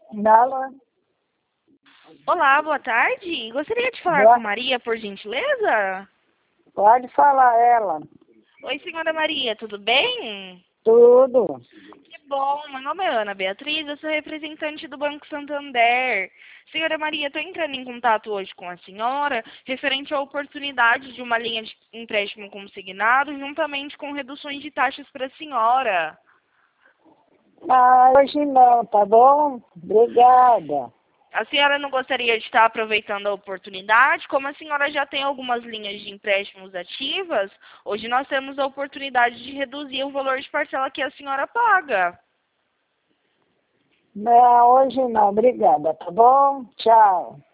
Nala, Olá, boa tarde. Gostaria de falar com Maria, por gentileza? pode falar ela. Oi, senhora Maria, tudo bem? Tudo. Que bom, meu nome é Ana Beatriz, eu sou representante do Banco Santander. Senhora Maria, estou entrando em contato hoje com a senhora, referente à oportunidade de uma linha de empréstimo consignado, juntamente com reduções de taxas para a senhora. Ah, hoje não, tá bom? Obrigada. A senhora não gostaria de estar aproveitando a oportunidade? Como a senhora já tem algumas linhas de empréstimos ativas, hoje nós temos a oportunidade de reduzir o valor de parcela que a senhora paga. Não, hoje não, obrigada, tá bom? Tchau.